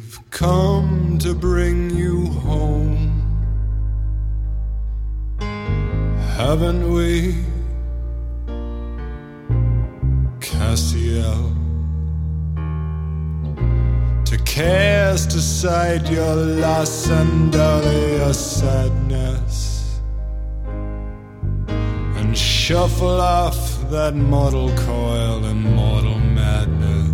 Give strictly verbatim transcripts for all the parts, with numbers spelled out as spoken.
We've come to bring you home, haven't we, Cassiel? To cast aside your loss and all your sadness, and shuffle off that mortal coil and mortal madness.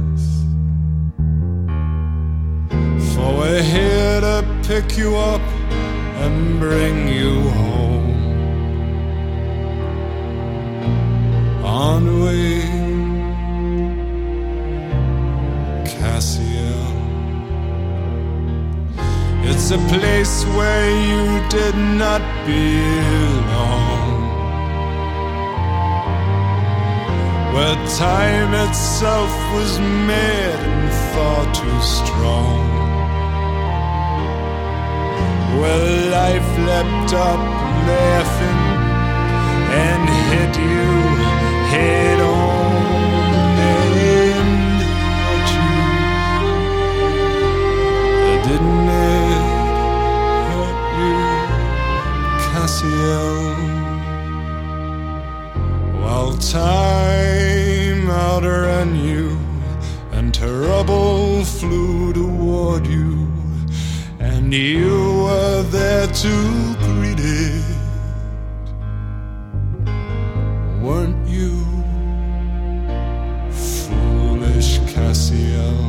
For we're here to pick you up and bring you home, aren't we, Cassiel? It's a place where you did not belong, where time itself was mad and far too strong, where life leapt up laughing and hit you head on and hurt you. Didn't it hurt you, Cassiel? While time outran you and trouble flew toward you, and you were there to greet it, weren't you, foolish Cassiel?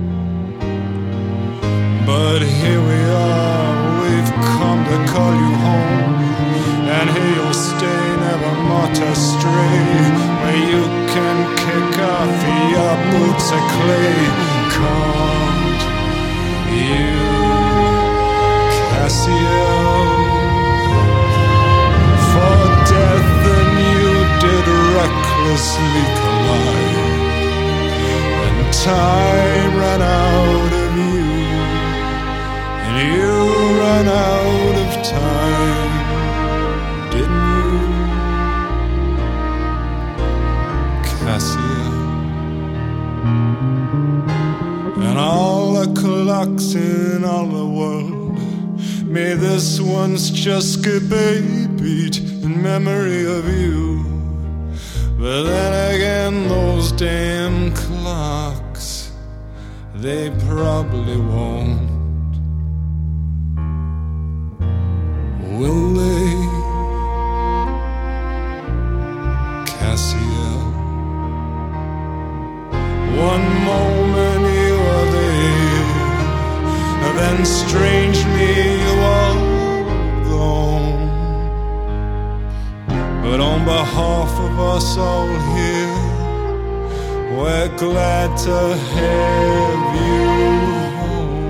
But here we are, we've come to call you home, and here you'll stay, never more to stray, where you can kick off your boots of clay. Can't you, Cassiel? For death and you did recklessly collide, and time ran out of you, and you ran out of time, didn't you, Cassiel? And all the clocks in all the world, may this one's just skip a beat in memory of you. But then again, those damn clocks, they probably won't. Will they, Cassiel? One moment you are there, then strangely you are gone. But on behalf of us all here, we're glad to have you home.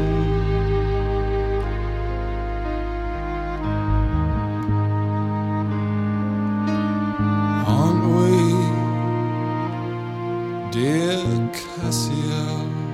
Aren't we, dear Cassiel?